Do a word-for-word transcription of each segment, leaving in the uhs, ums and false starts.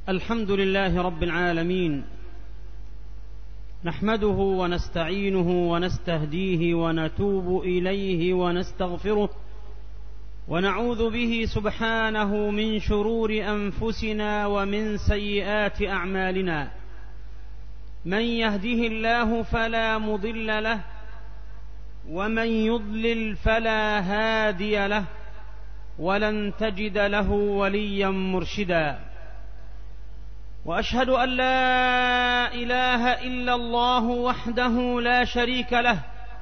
الحمد لله رب العالمين، نحمده ونستعينه ونستهديه ونتوب إليه ونستغفره، ونعوذ به سبحانه من شرور أنفسنا ومن سيئات أعمالنا. من يهده الله فلا مضل له، ومن يضلل فلا هادي له، ولن تجد له وليا مرشدا. وأشهد أن لا إله إلا الله وحده لا شريك له،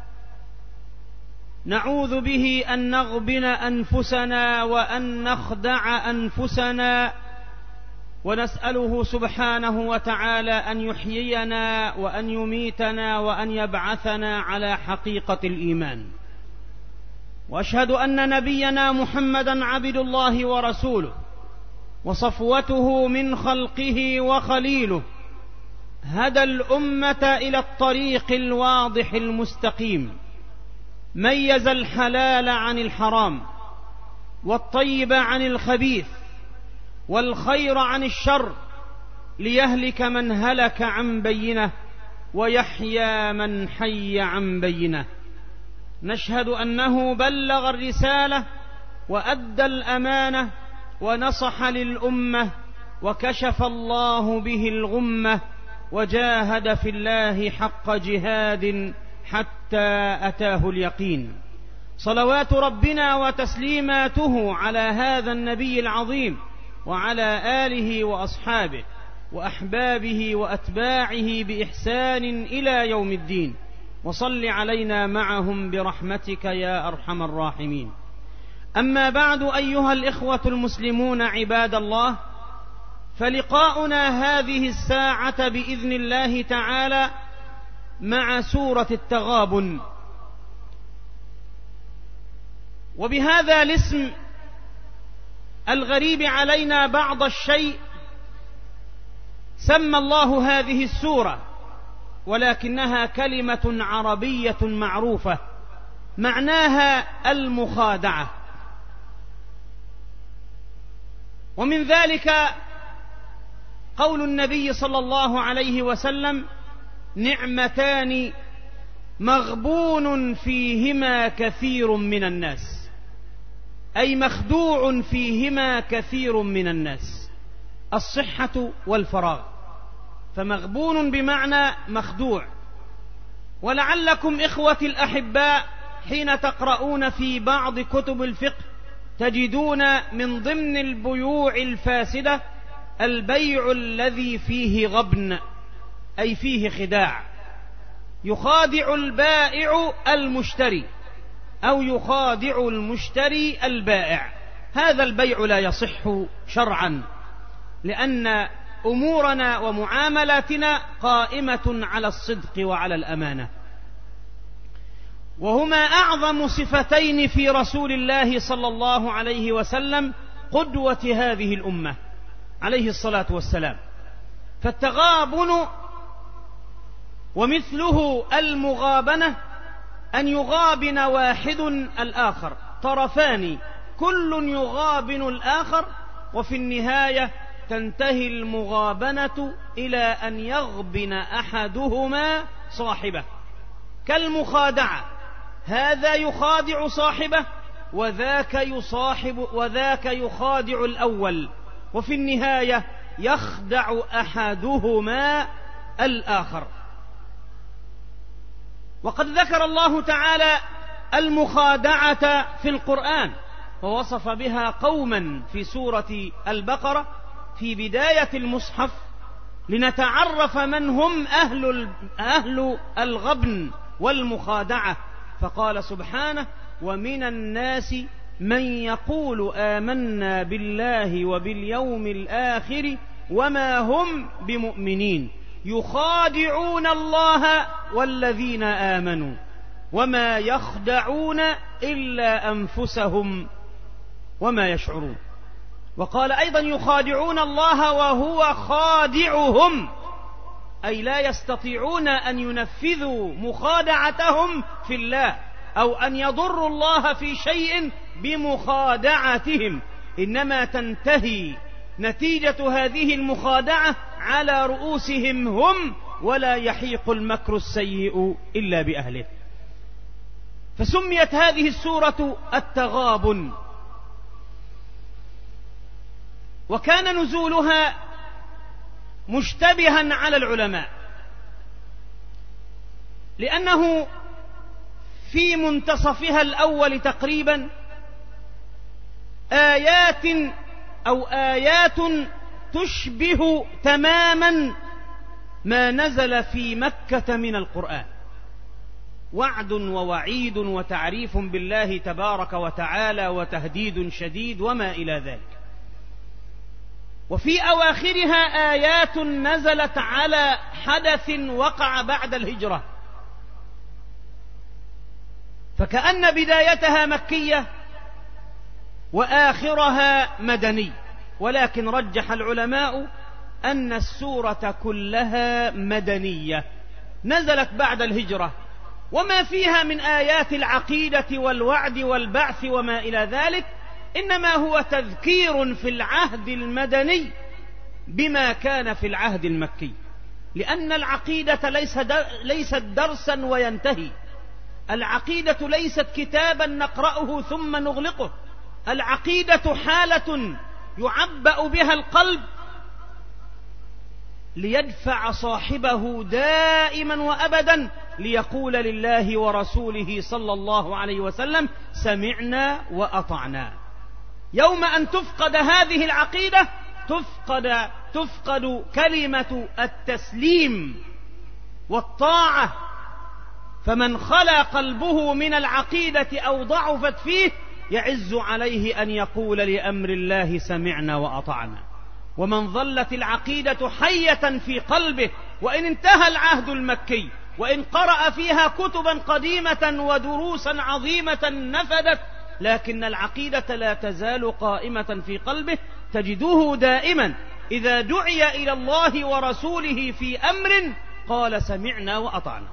نعوذ به أن نغبن أنفسنا وأن نخدع أنفسنا، ونسأله سبحانه وتعالى أن يحيينا وأن يميتنا وأن يبعثنا على حقيقة الإيمان. وأشهد أن نبينا محمدًا عبد الله ورسوله، وصفوته من خلقه وخليله، هدى الأمة إلى الطريق الواضح المستقيم، ميز الحلال عن الحرام، والطيب عن الخبيث، والخير عن الشر، ليهلك من هلك عن بينه ويحيى من حي عن بينه. نشهد أنه بلغ الرسالة وأدى الأمانة ونصح للأمة، وكشف الله به الغمة، وجاهد في الله حق جهاد حتى أتاه اليقين. صلوات ربنا وتسليماته على هذا النبي العظيم، وعلى آله وأصحابه وأحبابه وأتباعه بإحسان إلى يوم الدين، وصل علينا معهم برحمتك يا أرحم الراحمين. أما بعد، أيها الإخوة المسلمون عباد الله، فلقاؤنا هذه الساعة بإذن الله تعالى مع سورة التغابن، وبهذا الاسم الغريب علينا بعض الشيء سمى الله هذه السورة، ولكنها كلمة عربية معروفة معناها المخادعة. ومن ذلك قول النبي صلى الله عليه وسلم: نعمتان مغبون فيهما كثير من الناس، أي مخدوع فيهما كثير من الناس، الصحة والفراغ. فمغبون بمعنى مخدوع. ولعلكم إخوتي الأحباء حين تقرؤون في بعض كتب الفقه تجدون من ضمن البيوع الفاسدة البيع الذي فيه غبن، أي فيه خداع، يخادع البائع المشتري أو يخادع المشتري البائع. هذا البيع لا يصح شرعا، لأن أمورنا ومعاملاتنا قائمة على الصدق وعلى الأمانة، وهما أعظم صفتين في رسول الله صلى الله عليه وسلم، قدوة هذه الأمة عليه الصلاة والسلام. فالتغابن ومثله المغابنة أن يغابن واحد الآخر، طرفان كل يغابن الآخر، وفي النهاية تنتهي المغابنة إلى أن يغبن أحدهما صاحبه، كالمخادعة، هذا يخادع صاحبه وذاك يصاحب وذاك يخادع الأول، وفي النهاية يخدع أحدهما الآخر. وقد ذكر الله تعالى المخادعة في القرآن، ووصف بها قوما في سورة البقرة في بداية المصحف، لنتعرف من هم أهل أهل الغبن والمخادعة. فقال سبحانه: ومن الناس من يقول آمنا بالله وباليوم الآخر وما هم بمؤمنين، يخادعون الله والذين آمنوا وما يخدعون إلا أنفسهم وما يشعرون. وقال أيضا: يخادعون الله وهو خادعهم، أي لا يستطيعون أن ينفذوا مخادعتهم في الله، أو أن يضروا الله في شيء بمخادعتهم، إنما تنتهي نتيجة هذه المخادعة على رؤوسهم هم، ولا يحيق المكر السيء إلا بأهله. فسميت هذه السورة التغابن. وكان نزولها مشتبها على العلماء، لأنه في منتصفها الأول تقريبا آيات أو آيات تشبه تماما ما نزل في مكة من القرآن، وعد ووعيد وتعريف بالله تبارك وتعالى وتهديد شديد وما إلى ذلك. وفي أواخرها آيات نزلت على حدث وقع بعد الهجرة، فكأن بدايتها مكية وآخرها مدني. ولكن رجح العلماء أن السورة كلها مدنية نزلت بعد الهجرة، وما فيها من آيات العقيدة والوعد والبعث وما إلى ذلك إنما هو تذكير في العهد المدني بما كان في العهد المكي، لأن العقيدة ليست درسا وينتهي، العقيدة ليست كتابا نقرأه ثم نغلقه، العقيدة حالة يعبأ بها القلب ليدفع صاحبه دائما وأبدا ليقول لله ورسوله صلى الله عليه وسلم سمعنا وأطعنا. يوم أن تفقد هذه العقيدة تفقد, تفقد كلمة التسليم والطاعة، فمن خلا قلبه من العقيدة أو ضعفت فيه يعز عليه أن يقول لأمر الله سمعنا وأطعنا. ومن ظلت العقيدة حية في قلبه وإن انتهى العهد المكي وإن قرأ فيها كتبا قديمة ودروسا عظيمة نفدت، لكن العقيدة لا تزال قائمة في قلبه، تجدوه دائما إذا دعي إلى الله ورسوله في أمر قال سمعنا وأطعنا.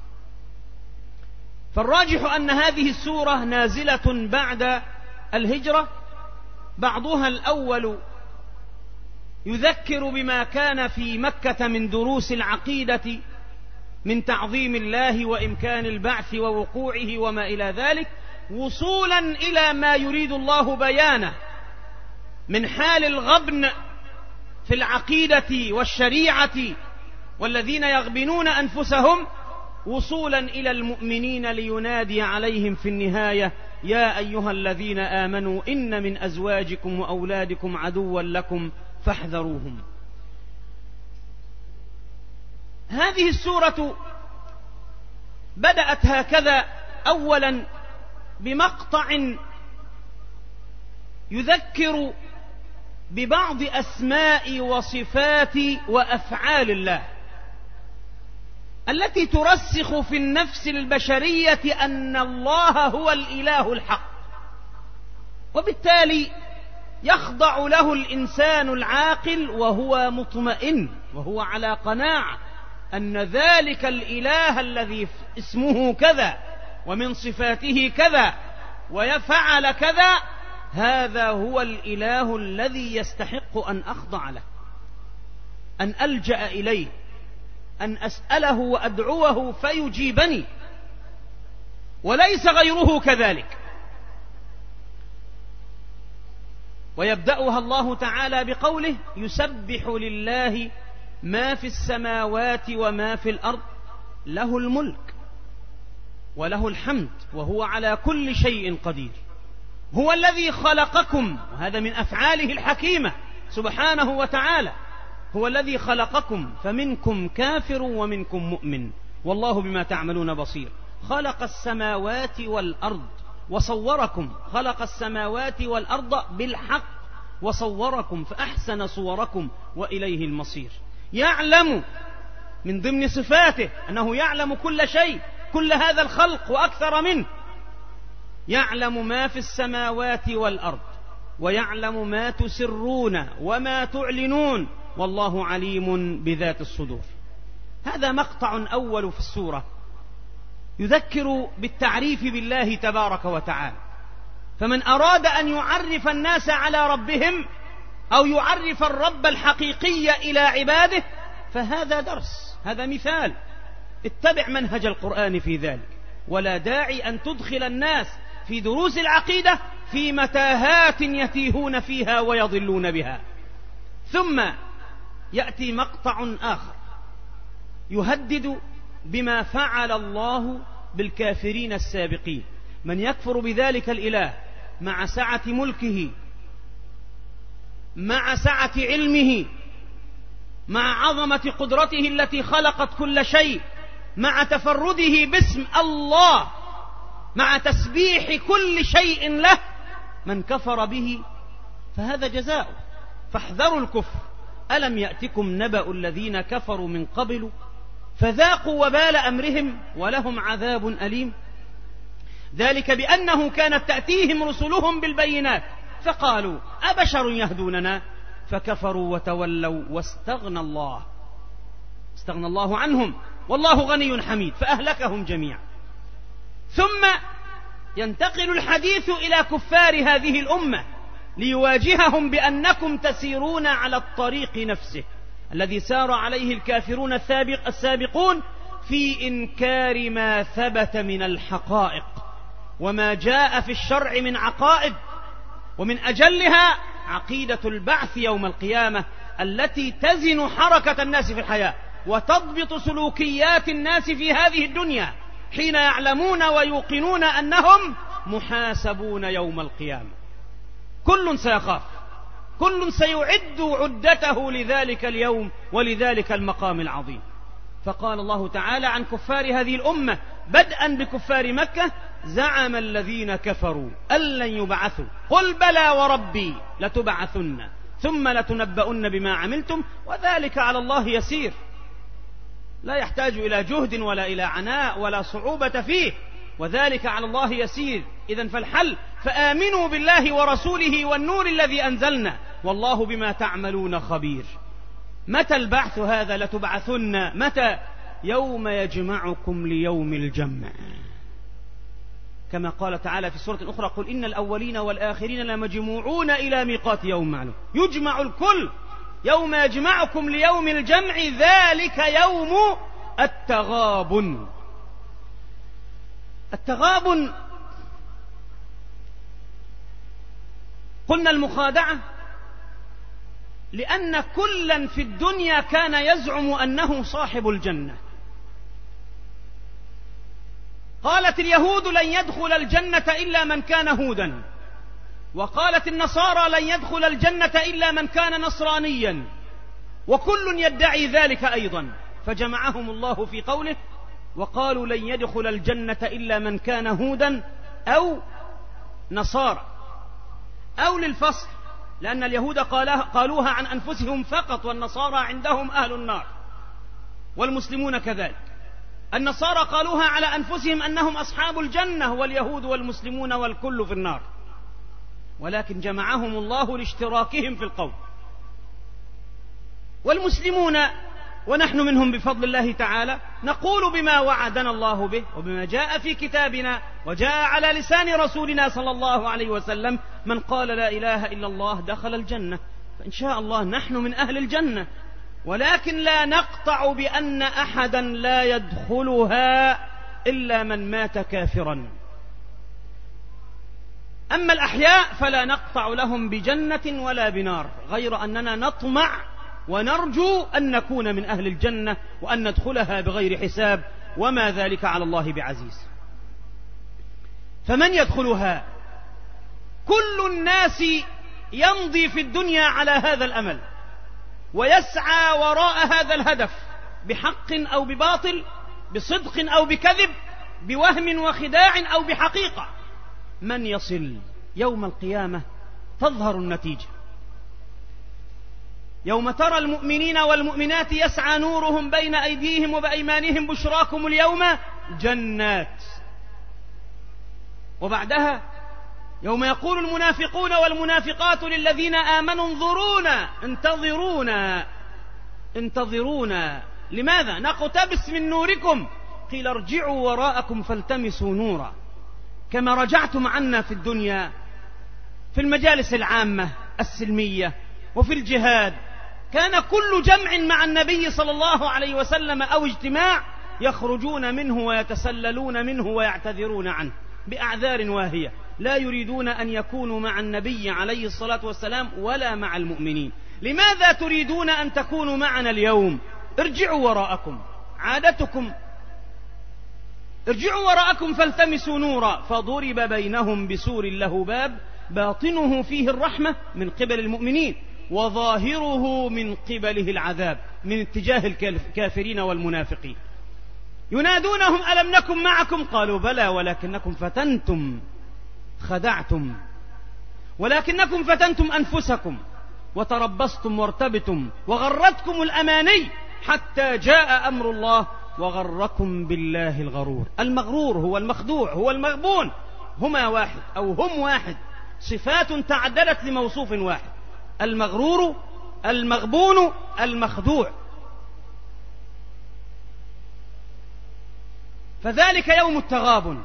فالراجح أن هذه السورة نازلة بعد الهجرة، بعضها الأول يذكر بما كان في مكة من دروس العقيدة من تعظيم الله وإمكان البعث ووقوعه وما إلى ذلك، وصولا إلى ما يريد الله بيانه من حال الغبن في العقيدة والشريعة والذين يغبنون أنفسهم، وصولا إلى المؤمنين لينادي عليهم في النهاية يا أيها الذين آمنوا إن من أزواجكم وأولادكم عدوا لكم فاحذروهم. هذه السورة بدأت هكذا أولا بمقطع يذكر ببعض أسماء وصفات وأفعال الله التي ترسخ في النفس البشرية أن الله هو الإله الحق، وبالتالي يخضع له الإنسان العاقل وهو مطمئن وهو على قناعة أن ذلك الإله الذي اسمه كذا ومن صفاته كذا ويفعل كذا، هذا هو الإله الذي يستحق أن أخضع له، أن ألجأ إليه، أن أسأله وأدعوه فيجيبني، وليس غيره كذلك. ويبدأها الله تعالى بقوله يسبح لله ما في السماوات وما في الأرض له الملك وله الحمد وهو على كل شيء قدير. هو الذي خلقكم، وهذا من أفعاله الحكيمة سبحانه وتعالى، هو الذي خلقكم فمنكم كافر ومنكم مؤمن والله بما تعملون بصير. خلق السماوات والأرض وصوركم، خلق السماوات والأرض بالحق وصوركم فأحسن صوركم وإليه المصير. يعلم من ضمن صفاته أنه يعلم كل شيء، كل هذا الخلق وأكثر منه، يعلم ما في السماوات والأرض ويعلم ما تسرون وما تعلنون والله عليم بذات الصدور. هذا مقطع أول في السورة يذكر بالتعريف بالله تبارك وتعالى. فمن أراد أن يعرف الناس على ربهم أو يعرف الرب الحقيقي إلى عباده، فهذا درس، هذا مثال. اتبع منهج القرآن في ذلك، ولا داعي أن تدخل الناس في دروس العقيدة في متاهات يتيهون فيها ويضلون بها. ثم يأتي مقطع آخر يهدد بما فعل الله بالكافرين السابقين. من يكفر بذلك الإله مع سعة ملكه، مع سعة علمه، مع عظمة قدرته التي خلقت كل شيء، مع تفرده باسم الله، مع تسبيح كل شيء له، من كفر به فهذا جزاؤه. فاحذروا الكفر. ألم يأتكم نبأ الذين كفروا من قبل فذاقوا وبال أمرهم ولهم عذاب أليم. ذلك بأنه كانت تأتيهم رسلهم بالبينات فقالوا أبشر يهدوننا فكفروا وتولوا واستغنى الله استغنى الله عنهم والله غني حميد فأهلكهم جميعا. ثم ينتقل الحديث إلى كفار هذه الأمة ليواجههم بأنكم تسيرون على الطريق نفسه الذي سار عليه الكافرون السابق السابقون في إنكار ما ثبت من الحقائق وما جاء في الشرع من عقائد، ومن أجلها عقيدة البعث يوم القيامة التي تزن حركة الناس في الحياة وتضبط سلوكيات الناس في هذه الدنيا حين يعلمون ويوقنون أنهم محاسبون يوم القيامة. كل سيخاف، كل سيعد عدته لذلك اليوم ولذلك المقام العظيم. فقال الله تعالى عن كفار هذه الأمة بدءا بكفار مكة: زعم الذين كفروا أن لن يبعثوا قل بلى وربي لتبعثن ثم لتنبؤن بما عملتم وذلك على الله يسير. لا يحتاج إلى جهد ولا إلى عناء ولا صعوبة فيه، وذلك على الله يسير. إذن فالحل فآمنوا بالله ورسوله والنور الذي أنزلنا والله بما تعملون خبير. متى البعث هذا؟ لتبعثن. متى؟ يوم يجمعكم ليوم الجمع، كما قال تعالى في سورة أخرى: قل إن الأولين والآخرين لمجموعون إلى ميقات يوم معلوم. يجمع الكل يوم يجمعكم ليوم الجمع ذلك يوم التغابن. التغابن قلنا المخادعة، لأن كلا في الدنيا كان يزعم أنه صاحب الجنة. قالت اليهود لن يدخل الجنة إلا من كان هودا، وقالت النصارى لن يدخل الجنة إلا من كان نصرانيا، وكل يدعي ذلك أيضا، فجمعهم الله في قوله: وقالوا لن يدخل الجنة إلا من كان هودا أو نصارى، أو للفصل، لأن اليهود قالوها عن أنفسهم فقط، والنصارى عندهم أهل النار، والمسلمون كذلك. النصارى قالوها على أنفسهم أنهم أصحاب الجنة، واليهود والمسلمون والكل في النار، ولكن جمعهم الله لاشتراكهم في القول. والمسلمون ونحن منهم بفضل الله تعالى نقول بما وعدنا الله به وبما جاء في كتابنا وجاء على لسان رسولنا صلى الله عليه وسلم: من قال لا إله إلا الله دخل الجنة. فإن شاء الله نحن من أهل الجنة، ولكن لا نقطع بأن أحدا لا يدخلها إلا من مات كافرا. أما الأحياء فلا نقطع لهم بجنة ولا بنار، غير أننا نطمع ونرجو أن نكون من أهل الجنة وأن ندخلها بغير حساب، وما ذلك على الله بعزيز. فمن يدخلها؟ كل الناس يمضي في الدنيا على هذا الأمل ويسعى وراء هذا الهدف، بحق أو بباطل، بصدق أو بكذب، بوهم وخداع أو بحقيقة. من يصل؟ يوم القيامة تظهر النتيجة. يوم ترى المؤمنين والمؤمنات يسعى نورهم بين أيديهم وبأيمانهم: بشراكم اليوم جنات. وبعدها يوم يقول المنافقون والمنافقات للذين آمنوا: انظرونا انتظرونا انتظرونا. لماذا؟ نقتبس من نوركم. قيل: ارجعوا وراءكم فالتمسوا نورا. كما رجعتم عنا في الدنيا في المجالس العامة السلمية وفي الجهاد كان كل جمع مع النبي صلى الله عليه وسلم أو اجتماع يخرجون منه ويتسللون منه ويعتذرون عنه بأعذار واهية، لا يريدون أن يكونوا مع النبي عليه الصلاة والسلام ولا مع المؤمنين. لماذا تريدون أن تكونوا معنا اليوم؟ ارجعوا وراءكم، عادتكم ارجعوا وراءكم فالتمسوا نورا، فضرب بينهم بسور له باب باطنه فيه الرحمة من قبل المؤمنين وظاهره من قبله العذاب من اتجاه الكافرين والمنافقين. ينادونهم ألم نكن معكم؟ قالوا بلى ولكنكم فتنتم خدعتم ولكنكم فتنتم أنفسكم وتربصتم وارتبتم وغرتكم الأماني حتى جاء أمر الله وغركم بالله الغرور. المغرور هو المخدوع هو المغبون، هما واحد أو هم واحد، صفات تعددت لموصوف واحد، المغرور المغبون المخدوع. فذلك يوم التغابن،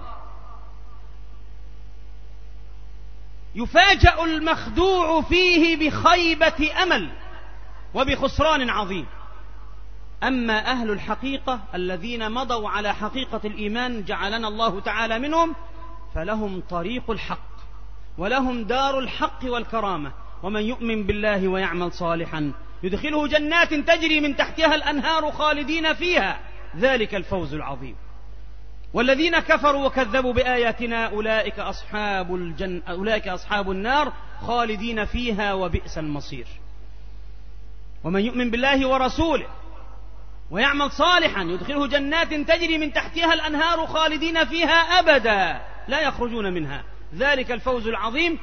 يفاجأ المخدوع فيه بخيبة أمل وبخسران عظيم. أما أهل الحقيقة الذين مضوا على حقيقة الإيمان جعلنا الله تعالى منهم، فلهم طريق الحق ولهم دار الحق والكرامة، ومن يؤمن بالله ويعمل صالحا يدخله جنات تجري من تحتها الأنهار خالدين فيها، ذلك الفوز العظيم. والذين كفروا وكذبوا بآياتنا أولئك أصحاب الجنة أولئك أصحاب النار خالدين فيها وبئس المصير. ومن يؤمن بالله ورسوله ويعمل صالحا يدخله جنات تجري من تحتها الأنهار خالدين فيها أبدا لا يخرجون منها، ذلك الفوز العظيم.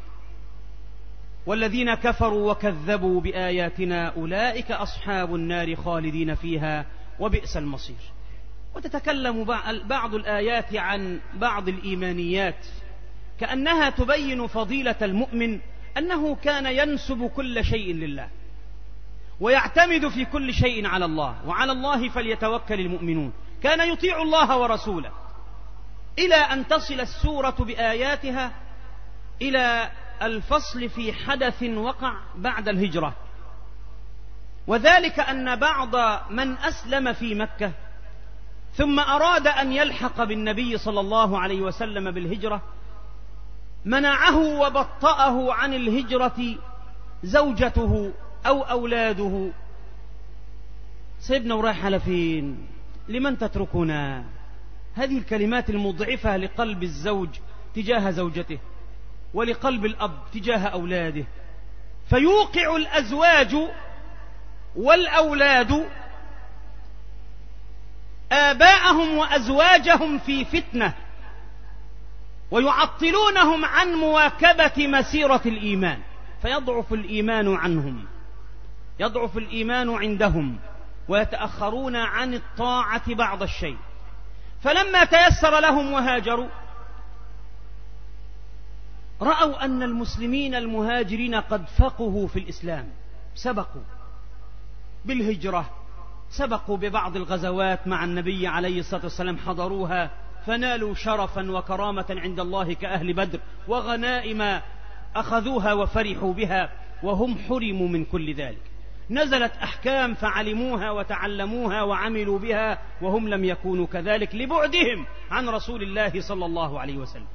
والذين كفروا وكذبوا بآياتنا أولئك أصحاب النار خالدين فيها وبئس المصير. وتتكلم بعض الآيات عن بعض الإيمانيات كأنها تبين فضيلة المؤمن، أنه كان ينسب كل شيء لله ويعتمد في كل شيء على الله، وعلى الله فليتوكل المؤمنون. كان يطيع الله ورسوله، إلى أن تصل السورة بآياتها إلى الفصل في حدث وقع بعد الهجرة، وذلك أن بعض من أسلم في مكة ثم أراد أن يلحق بالنبي صلى الله عليه وسلم بالهجرة منعه وبطأه عن الهجرة زوجته أو أولاده. سيبنا ورايح على فين؟ لمن تتركنا؟ هذه الكلمات المضعفة لقلب الزوج تجاه زوجته ولقلب الأب تجاه أولاده، فيوقع الأزواج والأولاد آباءهم وأزواجهم في فتنة ويعطلونهم عن مواكبة مسيرة الإيمان، فيضعف الإيمان عنهم يضعف الإيمان عندهم ويتأخرون عن الطاعة بعض الشيء. فلما تيسر لهم وهاجروا رأوا أن المسلمين المهاجرين قد فقهوا في الإسلام، سبقوا بالهجرة، سبقوا ببعض الغزوات مع النبي عليه الصلاة والسلام حضروها فنالوا شرفا وكرامة عند الله كأهل بدر، وغنائم أخذوها وفرحوا بها، وهم حرموا من كل ذلك. نزلت أحكام فعلموها وتعلموها وعملوا بها وهم لم يكونوا كذلك لبعدهم عن رسول الله صلى الله عليه وسلم.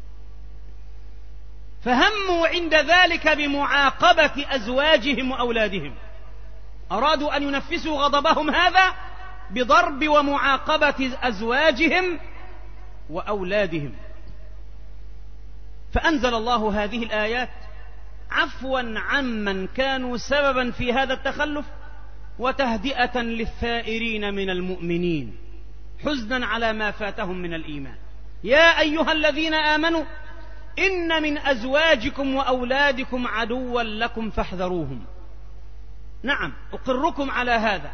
فهموا عند ذلك بمعاقبة أزواجهم وأولادهم، أرادوا أن ينفسوا غضبهم هذا بضرب ومعاقبة أزواجهم وأولادهم. فأنزل الله هذه الآيات عفوا عمن كانوا سببا في هذا التخلف وتهدئة للثائرين من المؤمنين حزنا على ما فاتهم من الإيمان. يا أيها الذين آمنوا إن من أزواجكم وأولادكم عدوا لكم فاحذروهم. نعم أقركم على هذا.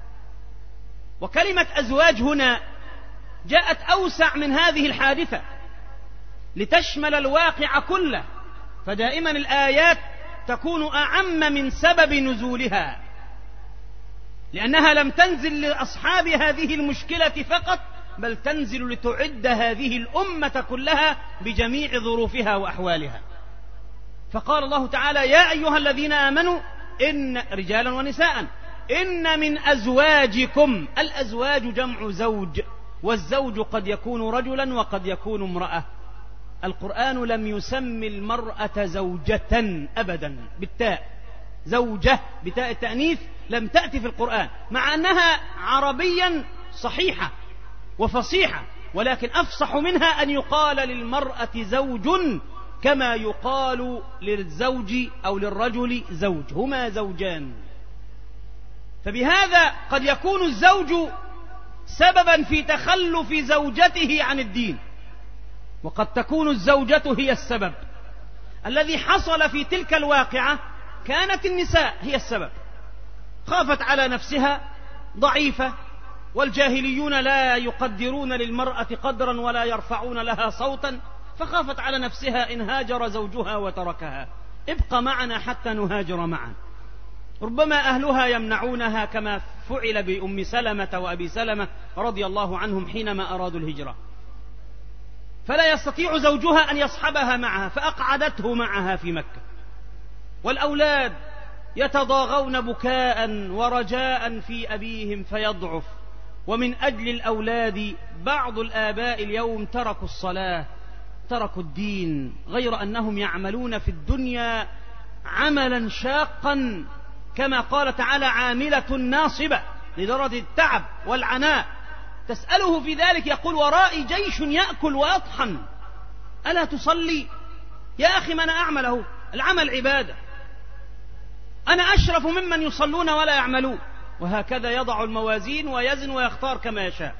وكلمة أزواج هنا جاءت أوسع من هذه الحادثة لتشمل الواقع كله، فدائما الآيات تكون أعم من سبب نزولها، لأنها لم تنزل لأصحاب هذه المشكلة فقط، بل تنزل لتعد هذه الأمة كلها بجميع ظروفها وأحوالها. فقال الله تعالى: يا أيها الذين آمنوا إن رجالا ونساء إن من أزواجكم. الأزواج جمع زوج، والزوج قد يكون رجلا وقد يكون امرأة. القرآن لم يسمي المرأة زوجة أبدا بالتاء، زوجة بتاء التأنيث لم تأتي في القرآن، مع أنها عربيا صحيحة وفصيحة، ولكن أفصح منها أن يقال للمرأة زوج كما يقال للزوج أو للرجل زوج، هما زوجان. فبهذا قد يكون الزوج سببا في تخلف زوجته عن الدين، وقد تكون الزوجة هي السبب. الذي حصل في تلك الواقعة كانت النساء هي السبب، خافت على نفسها، ضعيفة، والجاهليون لا يقدرون للمرأة قدرا ولا يرفعون لها صوتا، فخافت على نفسها إن هاجر زوجها وتركها: ابق معنا حتى نهاجر معا. ربما أهلها يمنعونها كما فعل بأم سلمة وأبي سلمة رضي الله عنهم حينما أرادوا الهجرة، فلا يستطيع زوجها أن يصحبها معها فأقعدته معها في مكة. والأولاد يتضاغون بكاء ورجاء في أبيهم فيضعف، ومن أجل الأولاد بعض الآباء اليوم تركوا الصلاة، تركوا الدين، غير أنهم يعملون في الدنيا عملا شاقا كما قال تعالى: عاملة ناصبة، لدرجة التعب والعناء. تسأله في ذلك يقول: ورائي جيش يأكل ويطحن، ألا تصلي؟ يا أخي ما أنا أعمله، العمل عبادة، أنا أشرف ممن يصلون ولا يعملون. وهكذا يضع الموازين ويزن ويختار كما يشاء.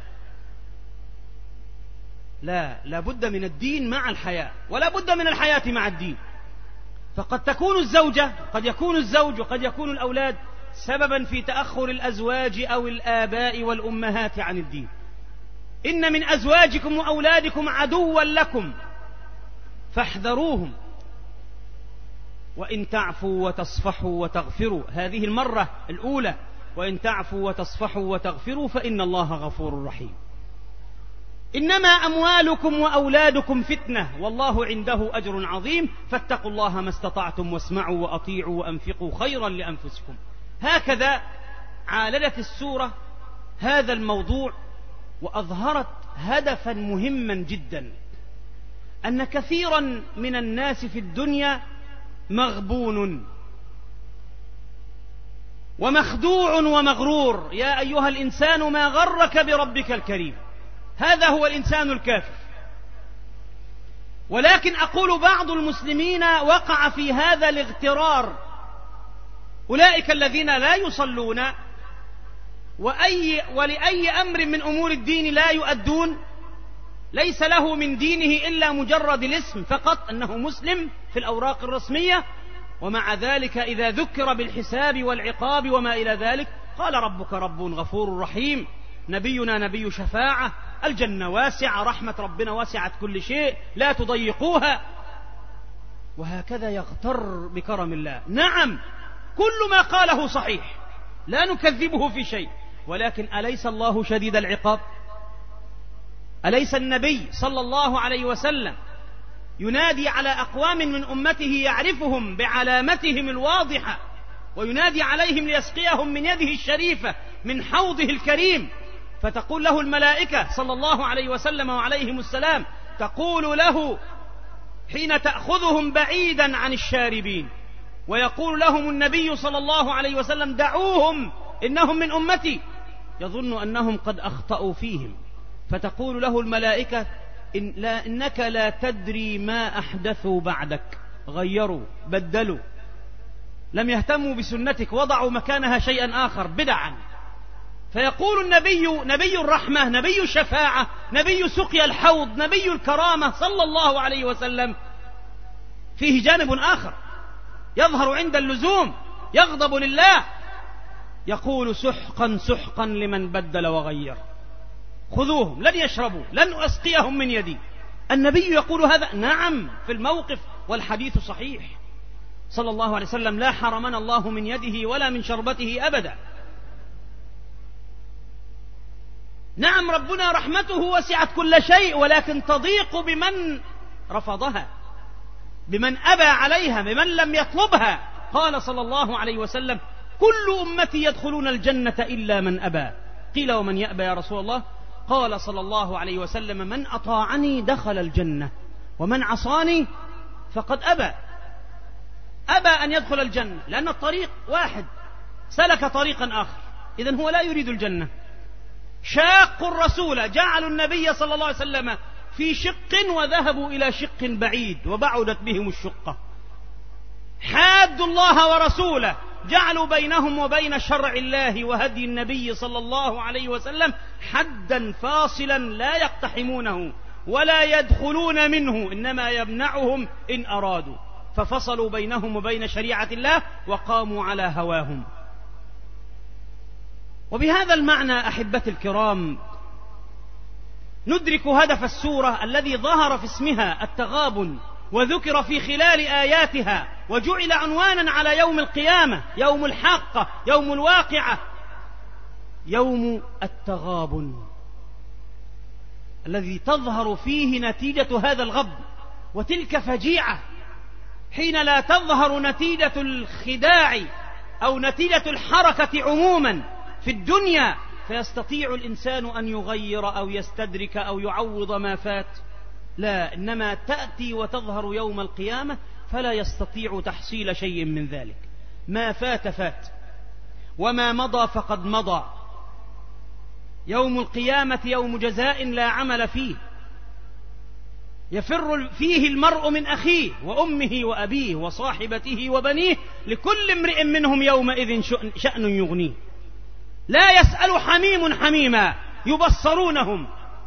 لا، لا بد من الدين مع الحياة، ولا بد من الحياة مع الدين. فقد تكون الزوجة، قد يكون الزوج، وقد يكون الأولاد سببا في تأخر الأزواج أو الآباء والأمهات عن الدين. إن من أزواجكم وأولادكم عدوا لكم فاحذروهم وإن تعفوا وتصفحوا وتغفروا. هذه المرة الأولى: وإن تعفوا وتصفحوا وتغفروا فإن الله غفور رحيم. إنما أموالكم وأولادكم فتنة والله عنده أجر عظيم، فاتقوا الله ما استطعتم واسمعوا وأطيعوا وأنفقوا خيرا لأنفسكم. هكذا عالجت السورة هذا الموضوع، وأظهرت هدفا مهما جدا: أن كثيرا من الناس في الدنيا مغبون ومخدوع ومغرور. يا أيها الإنسان ما غرك بربك الكريم. هذا هو الإنسان الكافر. ولكن أقول بعض المسلمين وقع في هذا الاغترار، أولئك الذين لا يصلون وأي ولأي أمر من أمور الدين لا يؤدون، ليس له من دينه إلا مجرد الاسم فقط أنه مسلم في الأوراق الرسمية، ومع ذلك إذا ذكر بالحساب والعقاب وما إلى ذلك قال: ربك رب غفور رحيم، نبينا نبي شفاعة، الجنة واسعة، رحمة ربنا واسعت كل شيء، لا تضيقوها. وهكذا يغتر بكرم الله. نعم، كل ما قاله صحيح، لا نكذبه في شيء، ولكن أليس الله شديد العقاب؟ أليس النبي صلى الله عليه وسلم ينادي على أقوام من أمته يعرفهم بعلامتهم الواضحة، وينادي عليهم ليسقيهم من يده الشريفة من حوضه الكريم، فتقول له الملائكة صلى الله عليه وسلم وعليهم السلام، تقول له حين تأخذهم بعيدا عن الشاربين، ويقول لهم النبي صلى الله عليه وسلم: دعوهم إنهم من أمتي، يظن أنهم قد أخطأوا فيهم، فتقول له الملائكة: إن لا إنك لا تدري ما أحدثوا بعدك، غيروا بدلوا، لم يهتموا بسنتك، وضعوا مكانها شيئا آخر بدعا. فيقول النبي، نبي الرحمة، نبي الشفاعة، نبي سقيا الحوض، نبي الكرامة صلى الله عليه وسلم، فيه جانب آخر يظهر عند اللزوم، يغضب لله، يقول: سحقا سحقا لمن بدل وغير، خذوهم لن يشربوا، لن أسقيهم من يدي. النبي يقول هذا، نعم، في الموقف، والحديث صحيح صلى الله عليه وسلم: لا حرمنا الله من يده ولا من شربته أبدا. نعم، ربنا رحمته وسعت كل شيء، ولكن تضيق بمن رفضها، بمن أبى عليها، بمن لم يطلبها. قال صلى الله عليه وسلم: كل أمتي يدخلون الجنة إلا من أبى. قيل: ومن يأبى يا رسول الله؟ قال صلى الله عليه وسلم: من أطاعني دخل الجنة، ومن عصاني فقد أبى. أبى أن يدخل الجنة لأن الطريق واحد، سلك طريقا آخر، إذن هو لا يريد الجنة. شاق الرسول، جعلوا النبي صلى الله عليه وسلم في شق وذهبوا إلى شق بعيد وبعدت بهم الشقة. حادوا الله ورسوله، جعلوا بينهم وبين شرع الله وهدي النبي صلى الله عليه وسلم حدا فاصلا لا يقتحمونه ولا يدخلون منه، إنما يمنعهم إن أرادوا، ففصلوا بينهم وبين شريعة الله وقاموا على هواهم. وبهذا المعنى أحبتي الكرام ندرك هدف السورة الذي ظهر في اسمها التغابن، وذكر في خلال آياتها، وجعل عنوانا على يوم القيامة، يوم الحاقة، يوم الواقعة، يوم التغابن الذي تظهر فيه نتيجة هذا الغبن. وتلك فجيعة حين لا تظهر نتيجة الخداع أو نتيجة الحركة عموما في الدنيا، فيستطيع الإنسان أن يغير أو يستدرك أو يعوض ما فات. لا، إنما تأتي وتظهر يوم القيامة فلا يستطيع تحصيل شيء من ذلك. ما فات فات، وما مضى فقد مضى. يوم القيامة يوم جزاء لا عمل فيه، يفر فيه المرء من أخيه وأمه وأبيه وصاحبته وبنيه، لكل امرئ منهم يومئذ شأن يغنيه. لا يسأل حميم حميما، يبصرونهم،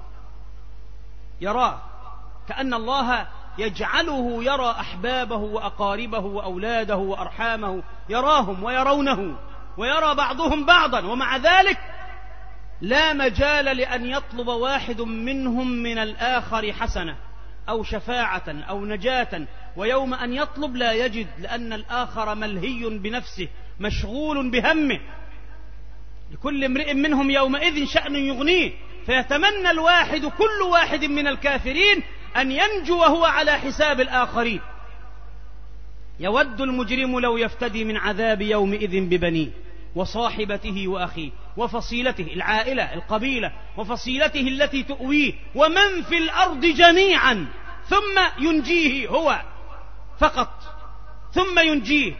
يراه، كأن الله يجعله يرى أحبابه وأقاربه وأولاده وأرحامه، يراهم ويرونه ويرى بعضهم بعضا، ومع ذلك لا مجال لأن يطلب واحد منهم من الآخر حسنة أو شفاعة أو نجاة. ويوم أن يطلب لا يجد، لأن الآخر ملهي بنفسه مشغول بهمه. لكل امرئ منهم يومئذ شأن يغنيه، فيتمنى الواحد كل واحد من الكافرين أن ينجو وهو على حساب الآخرين. يود المجرم لو يفتدي من عذاب يومئذ ببنيه وصاحبته وأخيه وفصيلته، العائلة القبيلة، وفصيلته التي تؤويه، ومن في الأرض جميعا، ثم ينجيه هو فقط، ثم ينجيه.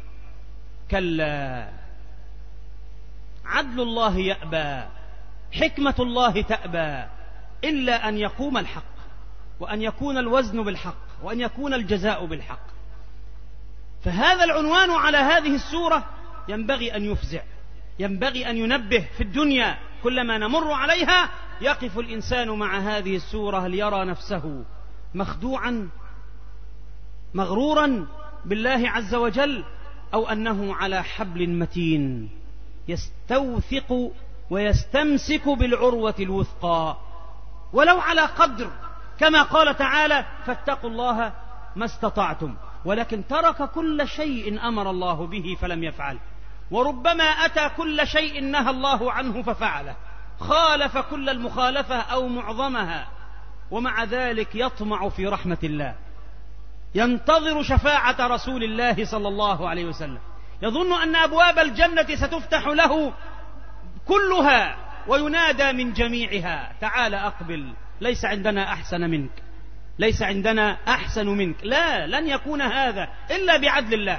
كلا، عدل الله يأبى، حكمة الله تأبى، إلا أن يقوم الحق، وأن يكون الوزن بالحق، وأن يكون الجزاء بالحق. فهذا العنوان على هذه السورة ينبغي أن يفزع، ينبغي أن ينبه. في الدنيا كلما نمر عليها يقف الإنسان مع هذه السورة ليرى نفسه مخدوعا مغرورا بالله عز وجل، أو أنه على حبل متين يستوثق ويستمسك بالعروة الوثقى، ولو على قدر، كما قال تعالى: فاتقوا الله ما استطعتم. ولكن ترك كل شيء أمر الله به فلم يفعل، وربما أتى كل شيء نهى الله عنه ففعله، خالف كل المخالفة أو معظمها، ومع ذلك يطمع في رحمة الله، ينتظر شفاعة رسول الله صلى الله عليه وسلم، يظن أن أبواب الجنة ستفتح له كلها وينادى من جميعها: تعال أقبل، ليس عندنا أحسن منك، ليس عندنا أحسن منك. لا، لن يكون هذا إلا بعدل الله.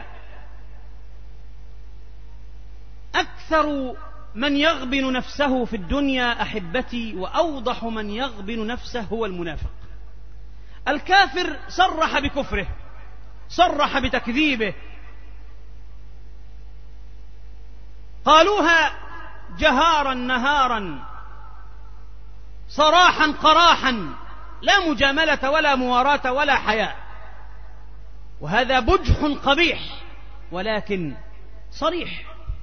أكثر من يغبن نفسه في الدنيا أحبتي، وأوضح من يغبن نفسه، هو المنافق. الكافر صرح بكفره، صرح بتكذيبه، قالوها جهارا نهارا، صراحا قراحا، لا مجاملة ولا مواراة ولا حياء. وهذا بجح قبيح ولكن صريح،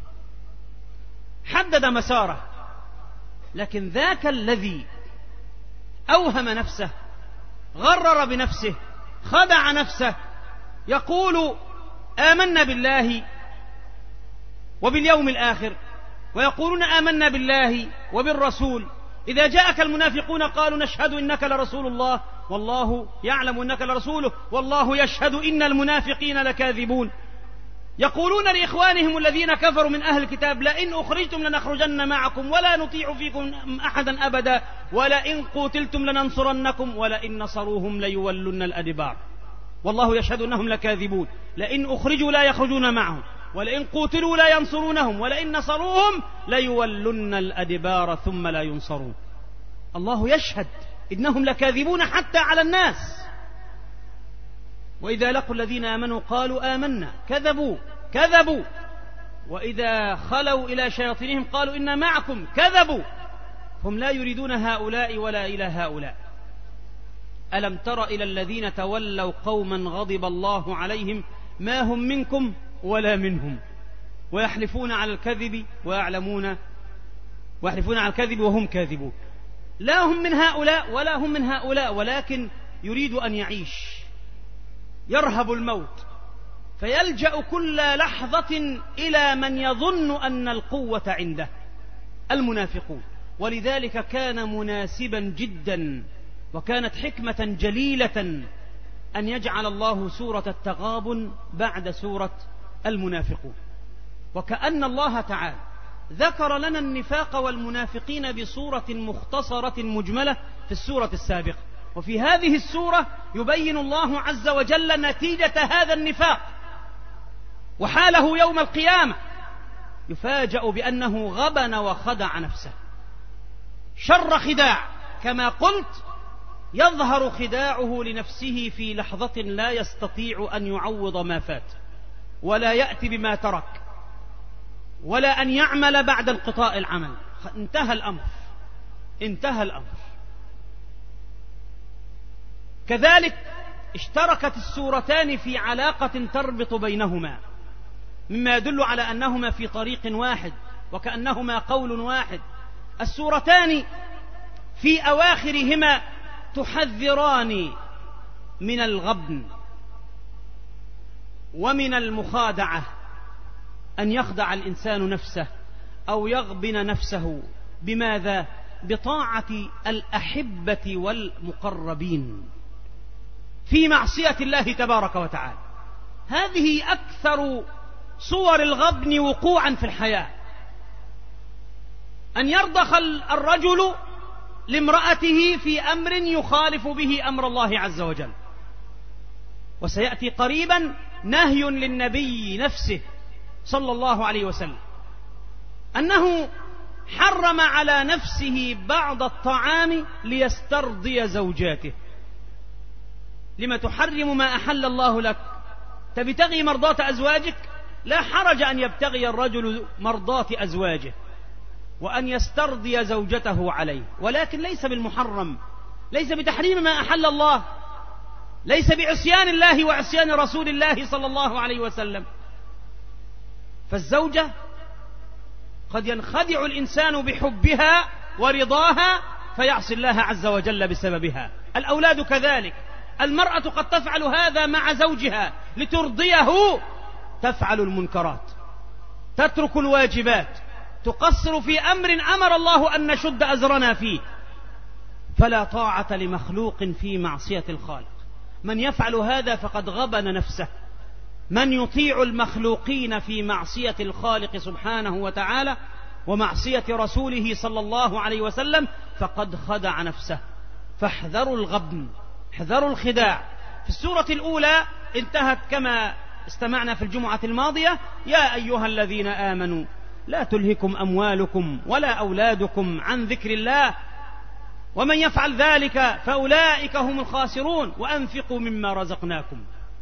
حدد مساره. لكن ذاك الذي أوهم نفسه، غرر بنفسه، خدع نفسه، يقول آمنا بالله وباليوم الآخر، ويقولون آمنا بالله وبالرسول، إذا جاءك المنافقون قالوا نشهد إنك لرسول الله والله يعلم إنك لرسوله والله يشهد إن المنافقين لكاذبون. يقولون لإخوانهم الذين كفروا من أهل الكتاب لئن أخرجتم لنخرجن معكم ولا نطيع فيكم أحدا أبدا ولئن قتلتم لننصرنكم ولئن نصروهم ليولن الأدبار والله يشهد أنهم لكاذبون. لئن أخرجوا لا يخرجون معهم ولئن قتلوا لا ينصرونهم ولئن نصروهم ليولن الأدبار ثم لا ينصرون. الله يشهد إنهم لكاذبون حتى على الناس. وإذا لقوا الذين آمنوا قالوا آمنا كذبوا كذبوا وإذا خلوا إلى شياطينهم قالوا إنا معكم كذبوا. هم لا يريدون هؤلاء ولا إلى هؤلاء. ألم تر إلى الذين تولوا قوما غضب الله عليهم ما هم منكم ولا منهم ويحلفون على الكذب ويعلمون ويحلفون على الكذب وهم كاذبون. لا هم من هؤلاء ولا هم من هؤلاء ولكن يريد أن يعيش، يرهب الموت، فيلجأ كل لحظة إلى من يظن أن القوة عنده، المنافقون. ولذلك كان مناسبا جدا وكانت حكمة جليلة أن يجعل الله سورة التغابن بعد سورة المنافقون، وكأن الله تعالى ذكر لنا النفاق والمنافقين بصورة مختصرة مجملة في السورة السابقة، وفي هذه السورة يبين الله عز وجل نتيجة هذا النفاق وحاله يوم القيامة. يفاجأ بأنه غبن وخدع نفسه شر خداع، كما قلت يظهر خداعه لنفسه في لحظة لا يستطيع أن يعوض ما فات ولا يأتي بما ترك ولا أن يعمل بعد انقطاع العمل. انتهى الأمر انتهى الأمر. كذلك اشتركت السورتان في علاقة تربط بينهما مما يدل على أنهما في طريق واحد وكأنهما قول واحد. السورتان في أواخرهما تحذران من الغبن ومن المخادعة، أن يخدع الإنسان نفسه أو يغبن نفسه. بماذا؟ بطاعة الأحبة والمقربين في معصية الله تبارك وتعالى. هذه أكثر صور الغبن وقوعا في الحياة، أن يرضخ الرجل لامرأته في أمر يخالف به أمر الله عز وجل. وسيأتي قريبا نهي للنبي نفسه صلى الله عليه وسلم أنه حرم على نفسه بعض الطعام ليسترضي زوجاته. لما تحرم ما أحل الله لك؟ تبتغي مرضاة أزواجك؟ لا حرج أن يبتغي الرجل مرضاة أزواجه وأن يسترضي زوجته عليه، ولكن ليس بالمحرم، ليس بتحريم ما أحل الله، ليس بعصيان الله وعصيان رسول الله صلى الله عليه وسلم. فالزوجة قد ينخدع الإنسان بحبها ورضاها فيعصي الله عز وجل بسببها. الأولاد كذلك، المرأة قد تفعل هذا مع زوجها لترضيه، تفعل المنكرات، تترك الواجبات، تقصر في أمر أمر الله أن نشد أزرنا فيه. فلا طاعة لمخلوق في معصية الخالق. من يفعل هذا فقد غبن نفسه. من يطيع المخلوقين في معصية الخالق سبحانه وتعالى ومعصية رسوله صلى الله عليه وسلم فقد خدع نفسه. فاحذروا الغبن، احذروا الخداع. في السورة الأولى انتهت كما استمعنا في الجمعة الماضية: يا أيها الذين آمنوا لا تلهكم أموالكم ولا أولادكم عن ذكر الله ومن يفعل ذلك فأولئك هم الخاسرون وأنفقوا مما رزقناكم.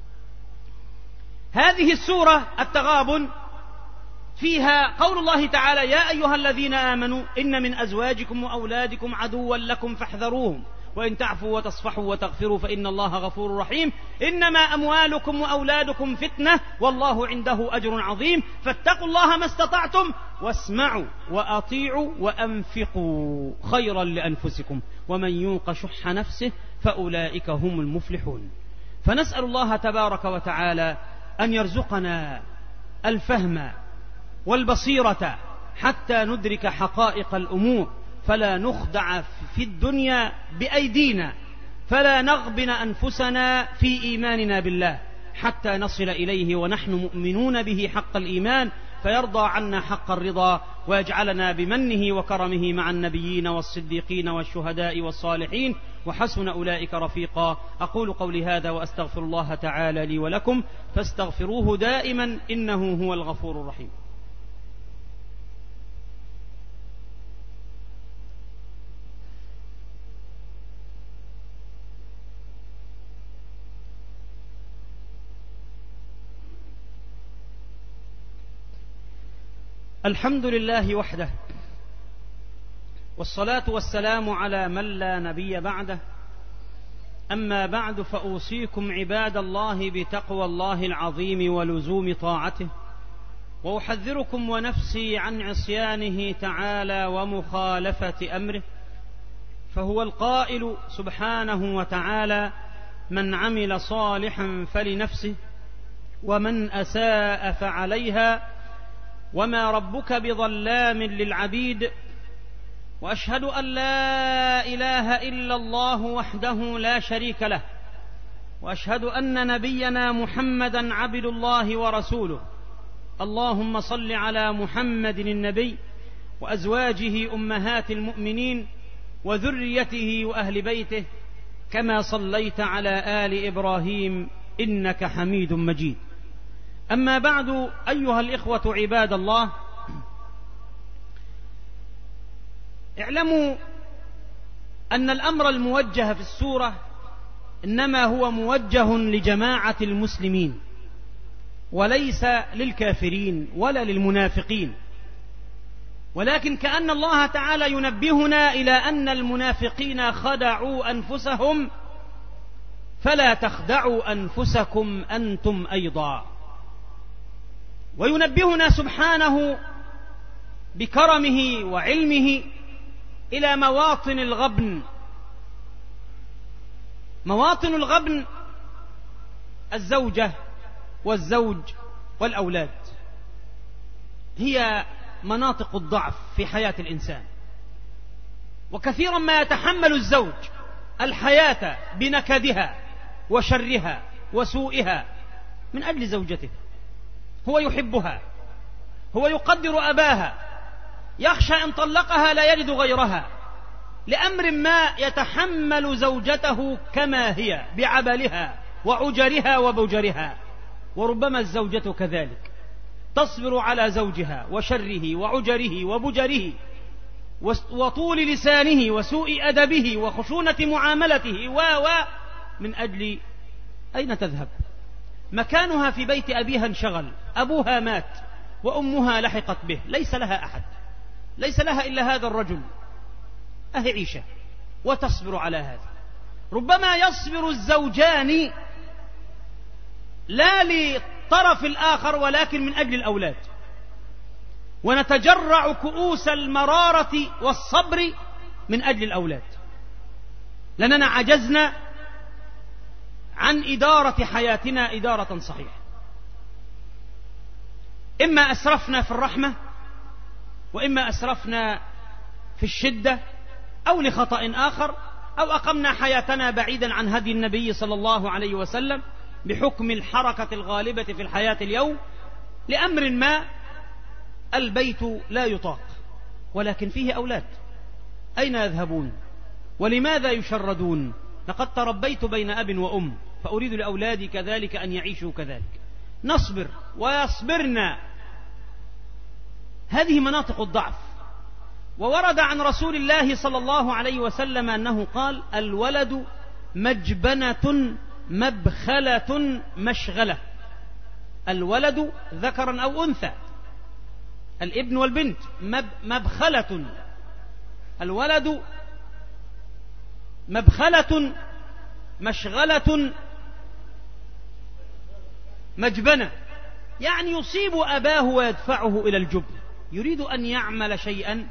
هذه السورة التغابن فيها قول الله تعالى: يا أيها الذين آمنوا إن من أزواجكم وأولادكم عدوا لكم فاحذروهم وإن تعفوا وتصفحوا وتغفروا فإن الله غفور رحيم. إنما أموالكم وأولادكم فتنة والله عنده أجر عظيم فاتقوا الله ما استطعتم واسمعوا وأطيعوا وأنفقوا خيرا لأنفسكم ومن يوق شح نفسه فأولئك هم المفلحون. فنسأل الله تبارك وتعالى أن يرزقنا الفهم والبصيرة حتى ندرك حقائق الأمور، فلا نخدع في الدنيا بأيدينا فلا نغبن أنفسنا في إيماننا بالله حتى نصل إليه ونحن مؤمنون به حق الإيمان، فيرضى عنا حق الرضا، ويجعلنا بمنه وكرمه مع النبيين والصديقين والشهداء والصالحين، وحسن أولئك رفيقا. أقول قولي هذا وأستغفر الله تعالى لي ولكم، فاستغفروه دائما إنه هو الغفور الرحيم. الحمد لله وحده، والصلاة والسلام على من لا نبي بعده. أما بعد، فأوصيكم عباد الله بتقوى الله العظيم ولزوم طاعته، وأحذركم ونفسي عن عصيانه تعالى ومخالفة أمره، فهو القائل سبحانه وتعالى: من عمل صالحا فلنفسه ومن أساء فعليها وما ربك بظلام للعبيد. وأشهد أن لا إله إلا الله وحده لا شريك له، وأشهد أن نبينا محمدا عبد الله ورسوله. اللهم صل على محمد النبي وأزواجه أمهات المؤمنين وذريته وأهل بيته، كما صليت على آل إبراهيم إنك حميد مجيد. أما بعد، أيها الإخوة عباد الله، اعلموا أن الأمر الموجه في السورة إنما هو موجه لجماعة المسلمين، وليس للكافرين ولا للمنافقين، ولكن كأن الله تعالى ينبهنا إلى أن المنافقين خدعوا أنفسهم، فلا تخدعوا أنفسكم أنتم أيضا. وينبهنا سبحانه بكرمه وعلمه إلى مواطن الغبن. مواطن الغبن الزوجة والزوج والأولاد، هي مناطق الضعف في حياة الإنسان، وكثيرا ما يتحمل الزوج الحياة بنكدها وشرها وسوءها من أجل زوجته. هو يحبها، هو يقدر أباها، يخشى إن طلقها لا يجد غيرها، لأمر ما يتحمل زوجته كما هي بعبلها وعجرها وبجرها. وربما الزوجة كذلك تصبر على زوجها وشره وعجره وبجره وطول لسانه وسوء أدبه وخشونة معاملته و و من أجل أين تذهب؟ مكانها في بيت أبيها انشغل، أبوها مات وأمها لحقت به، ليس لها أحد، ليس لها إلا هذا الرجل، أهي عيشة وتصبر على هذا. ربما يصبر الزوجان لا لطرف الآخر ولكن من أجل الأولاد، ونتجرع كؤوس المرارة والصبر من أجل الأولاد، لأننا عجزنا عن إدارة حياتنا إدارة صحيحة. إما أسرفنا في الرحمة، وإما أسرفنا في الشدة، أو لخطأ آخر، أو أقمنا حياتنا بعيدا عن هدي النبي صلى الله عليه وسلم بحكم الحركة الغالبة في الحياة اليوم. لأمر ما البيت لا يطاق، ولكن فيه أولاد، أين يذهبون؟ ولماذا يشردون؟ لقد تربيت بين أب وأم، فأريد لأولادي كذلك أن يعيشوا كذلك. نصبر ويصبرنا، هذه مناطق الضعف. وورد عن رسول الله صلى الله عليه وسلم أنه قال: الولد مجبنة مبخلة مشغلة. الولد ذكرا أو أنثى، الابن والبنت، مبخلة. الولد مبخلة مشغلة مجبنة، يعني يصيب أباه ويدفعه إلى الجبن، يريد أن يعمل شيئا،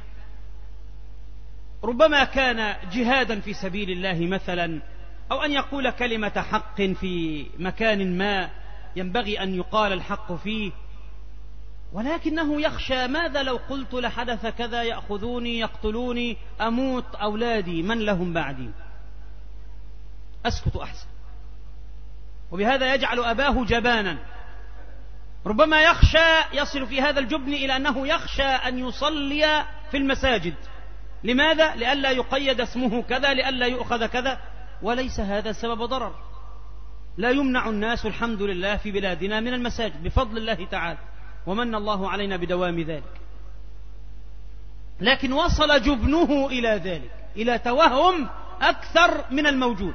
ربما كان جهادا في سبيل الله مثلا، أو أن يقول كلمة حق في مكان ما ينبغي أن يقال الحق فيه، ولكنه يخشى: ماذا لو قلت لحدث كذا، يأخذوني يقتلوني، أموت، أولادي من لهم بعدي؟ أسكت أحسن. وبهذا يجعل أباه جبانا، ربما يخشى، يصل في هذا الجبن إلى أنه يخشى أن يصلي في المساجد. لماذا؟ لئلا يقيد اسمه كذا، لئلا يؤخذ كذا، وليس هذا سبب ضرر. لا يمنع الناس الحمد لله في بلادنا من المساجد بفضل الله تعالى، ومن الله علينا بدوام ذلك. لكن وصل جبنه إلى ذلك، إلى توهم أكثر من الموجود.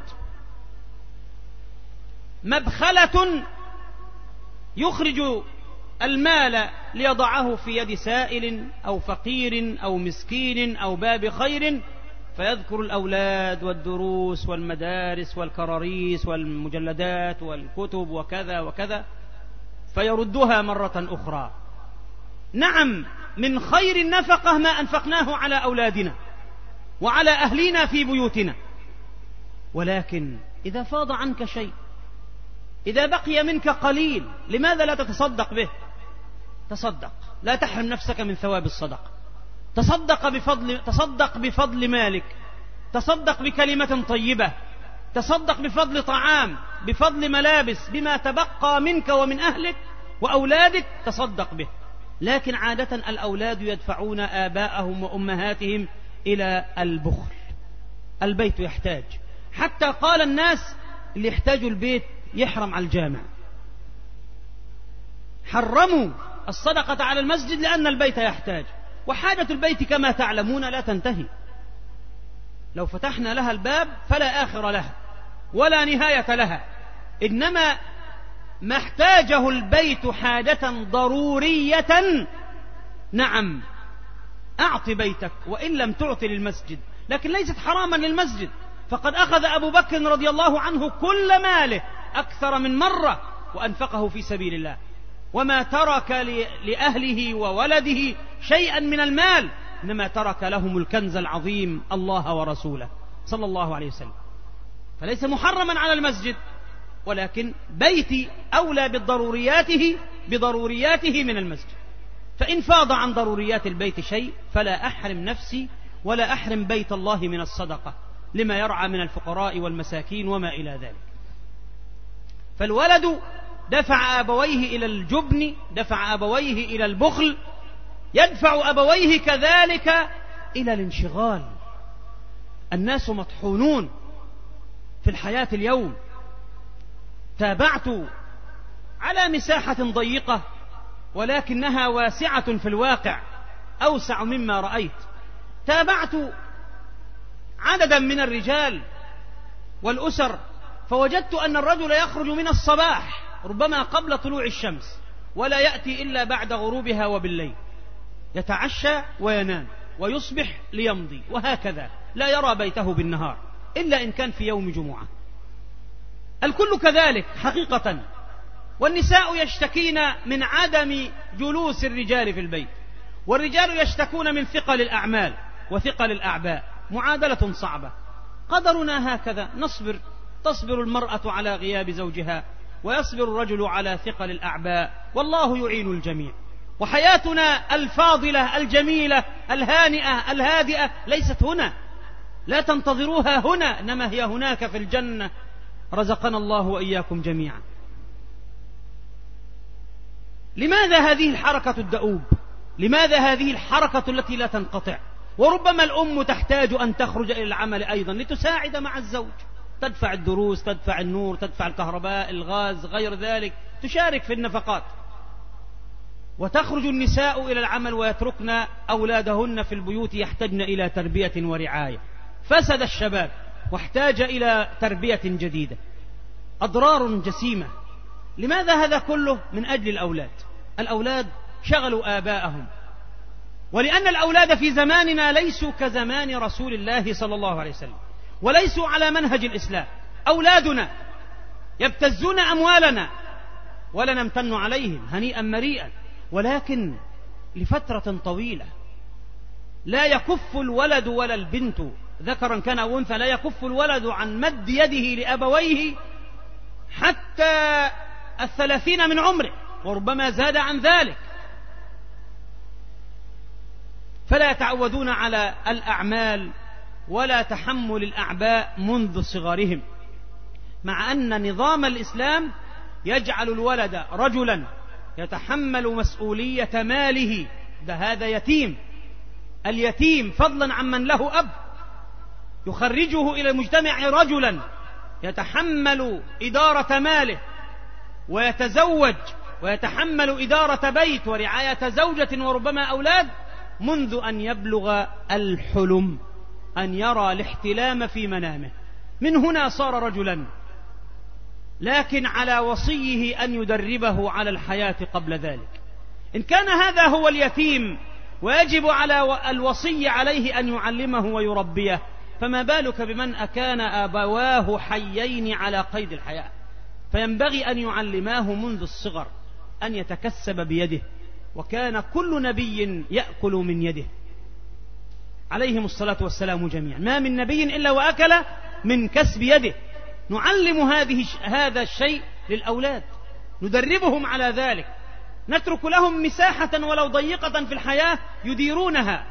مبخلة يخرج المال ليضعه في يد سائل أو فقير أو مسكين أو باب خير، فيذكر الأولاد والدروس والمدارس والكراريس والمجلدات والكتب وكذا وكذا، فيردها مرة أخرى. نعم، من خير النفقة ما أنفقناه على أولادنا وعلى أهلنا في بيوتنا، ولكن إذا فاض عنك شيء، إذا بقي منك قليل، لماذا لا تتصدق به؟ تصدق، لا تحرم نفسك من ثواب الصدقة. تصدق بفضل تصدق بفضل مالك، تصدق بكلمة طيبة، تصدق بفضل طعام، بفضل ملابس، بما تبقى منك ومن أهلك وأولادك تصدق به. لكن عادة الأولاد يدفعون آباءهم وأمهاتهم إلى البخل. البيت يحتاج، حتى قال الناس اللي يحتاجوا البيت يحرم على الجامع. حرموا الصدقة على المسجد لأن البيت يحتاج، وحاجة البيت كما تعلمون لا تنتهي. لو فتحنا لها الباب فلا آخر لها ولا نهاية لها، إنما ما احتاجه البيت حاجة ضرورية، نعم أعط بيتك وإن لم تعط للمسجد، لكن ليست حراما للمسجد. فقد أخذ أبو بكر رضي الله عنه كل ماله أكثر من مرة وأنفقه في سبيل الله، وما ترك لأهله وولده شيئا من المال، إنما ترك لهم الكنز العظيم الله ورسوله صلى الله عليه وسلم. فليس محرما على المسجد، ولكن بيتي أولى بالضرورياته بضرورياته من المسجد. فإن فاض عن ضروريات البيت شيء فلا أحرم نفسي ولا أحرم بيت الله من الصدقة لما يرعى من الفقراء والمساكين وما إلى ذلك. فالولد دفع أبويه إلى الجبن، دفع أبويه إلى البخل، يدفع أبويه كذلك إلى الانشغال. الناس مطحونون في الحياة اليوم. تابعت على مساحة ضيقة ولكنها واسعة في الواقع، أوسع مما رأيت. تابعت عددا من الرجال والأسر، فوجدت أن الرجل يخرج من الصباح ربما قبل طلوع الشمس ولا يأتي إلا بعد غروبها وبالليل، يتعشى وينام ويصبح ليمضي، وهكذا لا يرى بيته بالنهار إلا إن كان في يوم جمعة. الكل كذلك حقيقة. والنساء يشتكين من عدم جلوس الرجال في البيت، والرجال يشتكون من ثقل الأعمال وثقل الأعباء. معادلة صعبة. قدرنا هكذا، نصبر. تصبر المرأة على غياب زوجها، ويصبر الرجل على ثقل الأعباء، والله يعين الجميع. وحياتنا الفاضلة الجميلة الهانئة الهادئة ليست هنا، لا تنتظروها هنا، إنما هي هناك في الجنة، رزقنا الله وإياكم جميعا. لماذا هذه الحركة الدؤوب؟ لماذا هذه الحركة التي لا تنقطع؟ وربما الأم تحتاج أن تخرج إلى العمل أيضا لتساعد مع الزوج، تدفع الدروس، تدفع النور، تدفع الكهرباء، الغاز، غير ذلك، تشارك في النفقات. وتخرج النساء إلى العمل ويتركن أولادهن في البيوت يحتاجن إلى تربية ورعاية. فسد الشباب واحتاج إلى تربية جديدة. أضرار جسيمة. لماذا هذا كله؟ من أجل الأولاد. الأولاد شغلوا آباءهم، ولأن الأولاد في زماننا ليسوا كزمان رسول الله صلى الله عليه وسلم، وليسوا على منهج الإسلام. أولادنا يبتزون أموالنا ولا نمتن عليهم هنيئا مريئا، ولكن لفترة طويلة. لا يكف الولد ولا البنت، ذكرا كان أو أنثى، لا يكف الولد عن مد يده لأبويه حتى الثلاثين من عمره، وربما زاد عن ذلك. فلا يتعودون على الأعمال ولا تحمل الأعباء منذ صغرهم. مع أن نظام الإسلام يجعل الولد رجلا يتحمل مسؤولية ماله، ده هذا يتيم. اليتيم فضلا عمن له أب يخرجه إلى المجتمع رجلا يتحمل إدارة ماله ويتزوج ويتحمل إدارة بيت ورعاية زوجة وربما أولاد منذ أن يبلغ الحلم، أن يرى الاحتلام في منامه. من هنا صار رجلا، لكن على وصيه أن يدربه على الحياة قبل ذلك. إن كان هذا هو اليتيم ويجب على الوصي عليه أن يعلمه ويربيه، فما بالك بمن أكان آبواه حيين على قيد الحياة؟ فينبغي أن يعلماه منذ الصغر أن يتكسب بيده، وكان كل نبي يأكل من يده عليهم الصلاة والسلام جميعا. ما من نبي إلا وأكل من كسب يده. نعلم هذه هذا الشيء للأولاد، ندربهم على ذلك، نترك لهم مساحة ولو ضيقة في الحياة يديرونها.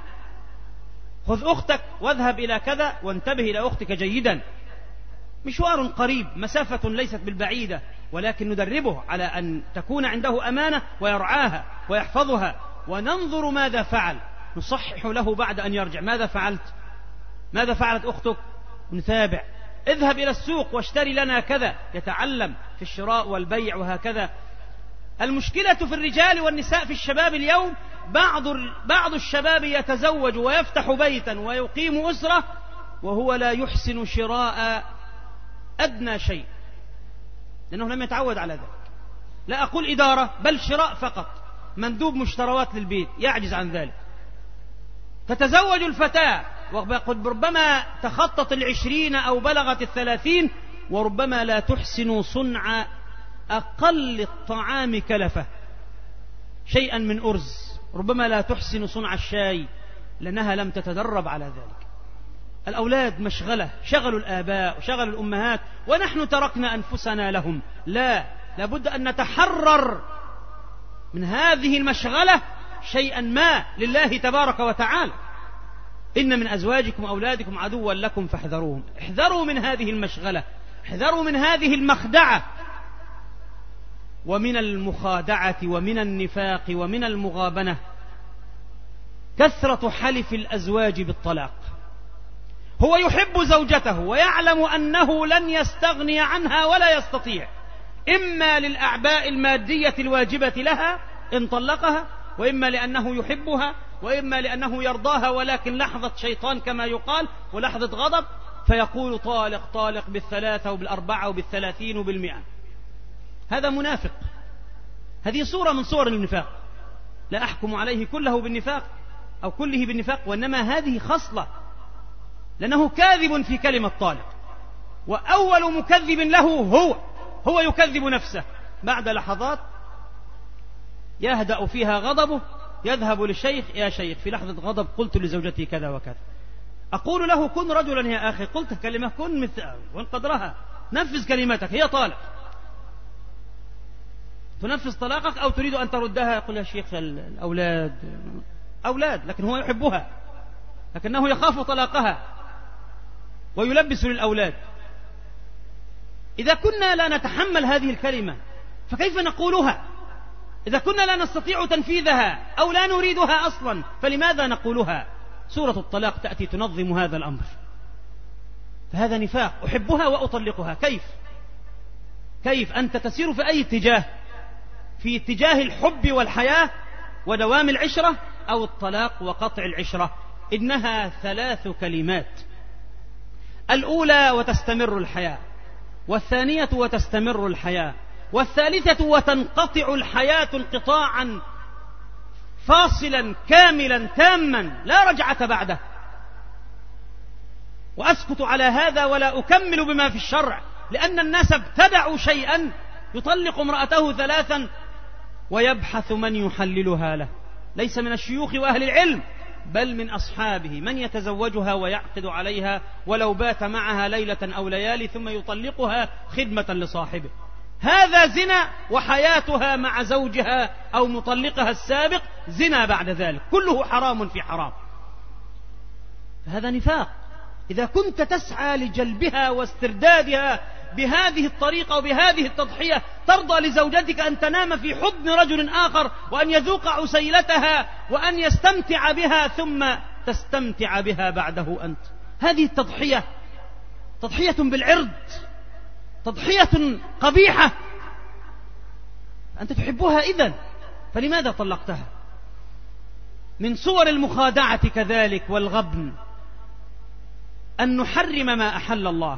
خذ أختك واذهب إلى كذا وانتبه إلى أختك جيدا، مشوار قريب، مسافة ليست بالبعيدة، ولكن ندربه على أن تكون عنده أمانة ويرعاها ويحفظها، وننظر ماذا فعل، نصحح له بعد أن يرجع. ماذا فعلت؟ ماذا فعلت أختك؟ نتابع. اذهب إلى السوق واشتري لنا كذا، يتعلم في الشراء والبيع وهكذا. المشكلة في الرجال والنساء في الشباب اليوم، بعض بعض الشباب يتزوج ويفتح بيتا ويقيم أسرة وهو لا يحسن شراء أدنى شيء، لأنه لم يتعود على ذلك. لا أقول إدارة، بل شراء فقط، مندوب مشتروات للبيت، يعجز عن ذلك. تتزوج الفتاة وقد ربما تخطت العشرين أو بلغت الثلاثين، وربما لا تحسن صنع أقل الطعام كلفة، شيئا من أرز، ربما لا تحسن صنع الشاي لأنها لم تتدرب على ذلك. الأولاد مشغلة، شغلوا الآباء وشغلوا الأمهات، ونحن تركنا أنفسنا لهم. لا، لابد أن نتحرر من هذه المشغلة شيئا ما لله تبارك وتعالى. إن من أزواجكم وأولادكم عدوا لكم فاحذروهم. احذروا من هذه المشغلة، احذروا من هذه المخدعة، ومن المخادعة ومن النفاق ومن المغابنة كثرة حلف الأزواج بالطلاق. هو يحب زوجته ويعلم أنه لن يستغني عنها ولا يستطيع، إما للأعباء المادية الواجبة لها إن طلقها، وإما لأنه يحبها، وإما لأنه يرضاها، ولكن لحظة شيطان كما يقال ولحظة غضب فيقول طالق طالق بالثلاثة وبالأربعة وبالثلاثين وبالمئة. هذا منافق، هذه صورة من صور النفاق. لا أحكم عليه كله بالنفاق أو كله بالنفاق، وإنما هذه خصلة، لأنه كاذب في كلمة طالق، وأول مكذب له هو هو يكذب نفسه. بعد لحظات يهدأ فيها غضبه، يذهب للشيخ: يا شيخ في لحظة غضب قلت لزوجتي كذا وكذا. أقول له: كن رجلا يا أخي، قلت كلمة كن مثل وإن قدرها، نفذ كلمتك، هي طالق. تنفذ طلاقك أو تريد أن تردها؟ يقول: يا شيخ الأولاد أولاد، لكن هو يحبها، لكنه يخاف طلاقها ويلبس للأولاد. إذا كنا لا نتحمل هذه الكلمة فكيف نقولها؟ إذا كنا لا نستطيع تنفيذها أو لا نريدها أصلا فلماذا نقولها؟ سورة الطلاق تأتي تنظم هذا الأمر. فهذا نفاق. أحبها وأطلقها، كيف؟ كيف أنت تسير في أي اتجاه؟ في اتجاه الحب والحياة ودوام العشرة، أو الطلاق وقطع العشرة؟ إنها ثلاث كلمات: الأولى وتستمر الحياة، والثانية وتستمر الحياة، والثالثة وتنقطع الحياة انقطاعا فاصلا كاملا تاما لا رجعة بعده. وأسكت على هذا ولا أكمل بما في الشرع، لأن الناس ابتدعوا شيئا يطلق امرأته ثلاثا ويبحث من يحللها له، ليس من الشيوخ وأهل العلم بل من أصحابه، من يتزوجها ويعقد عليها ولو بات معها ليلة أو ليالي ثم يطلقها خدمة لصاحبه. هذا زنا، وحياتها مع زوجها أو مطلقها السابق زنا بعد ذلك، كله حرام في حرام. هذا نفاق. إذا كنت تسعى لجلبها واستردادها بهذه الطريقة وبهذه التضحية ترضى لزوجتك أن تنام في حضن رجل آخر وأن يذوق عسيلتها وأن يستمتع بها ثم تستمتع بها بعده أنت؟ هذه التضحية تضحية بالعرض، تضحية قبيحة. أنت تحبها إذن، فلماذا طلقتها؟ من صور المخادعة كذلك والغبن أن نحرم ما أحل الله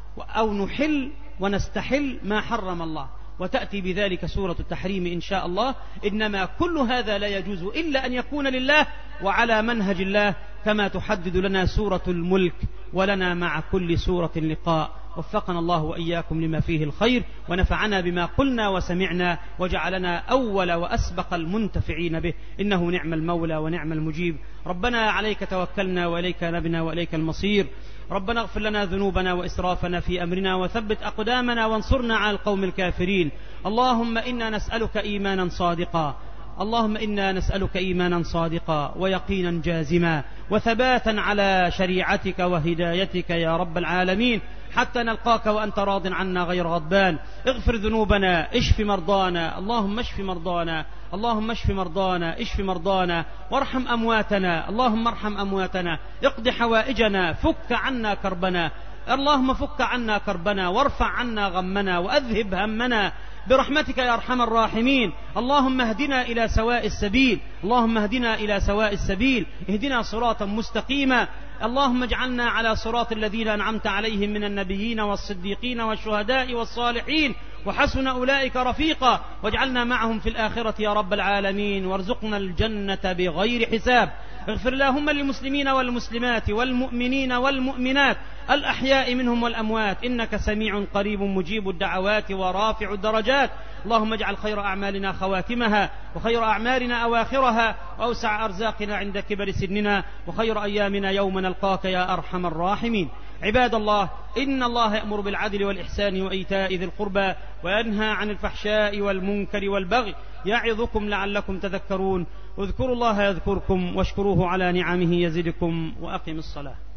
أو نحل ونستحل ما حرم الله، وتأتي بذلك سورة التحريم إن شاء الله. إنما كل هذا لا يجوز إلا أن يكون لله وعلى منهج الله، كما تحدد لنا سورة الملك، ولنا مع كل سورة لقاء. وفقنا الله وإياكم لما فيه الخير، ونفعنا بما قلنا وسمعنا، وجعلنا أول وأسبق المنتفعين به، إنه نعم المولى ونعم المجيب. ربنا عليك توكلنا وإليك نبنا وإليك المصير. ربنا اغفر لنا ذنوبنا وإسرافنا في أمرنا، وثبت أقدامنا وانصرنا على القوم الكافرين. اللهم إنا نسألك إيمانا صادقا اللهم إنا نسألك إيمانا صادقا ويقينا جازما وثباتا على شريعتك وهدايتك يا رب العالمين، حتى نلقاك وأنت راض عنا غير غضبان. اغفر ذنوبنا، اشف مرضانا، اللهم اشف مرضانا، اللهم اشف مرضانا، اشف مرضانا، وارحم أمواتنا، اللهم ارحم أمواتنا، اقض حوائجنا، فك عنا كربنا، اللهم فك عنا كربنا وارفع عنا غمنا وأذهب همنا برحمتك يا أرحم الراحمين. اللهم اهدنا إلى سواء السبيل، اللهم اهدنا إلى سواء السبيل، اهدنا صراطا مستقيما. اللهم اجعلنا على صراط الذين أنعمت عليهم من النبيين والصديقين والشهداء والصالحين، وحسن أولئك رفيقا، واجعلنا معهم في الآخرة يا رب العالمين، وارزقنا الجنة بغير حساب. اغفر اللهم للمسلمين والمسلمات والمؤمنين والمؤمنات الأحياء منهم والأموات، إنك سميع قريب مجيب الدعوات ورافع الدرجات. اللهم اجعل خير أعمالنا خواتمها، وخير أعمالنا أواخرها، وأوسع أرزاقنا عند كبر سننا، وخير أيامنا يوم نلقاك يا أرحم الراحمين. عباد الله، إن الله يأمر بالعدل والإحسان وإيتاء ذي القربى، وينهى عن الفحشاء والمنكر والبغي، يعظكم لعلكم تذكرون. اذكروا الله يذكركم، واشكروه على نعمه يزدكم، وأقم الصلاة.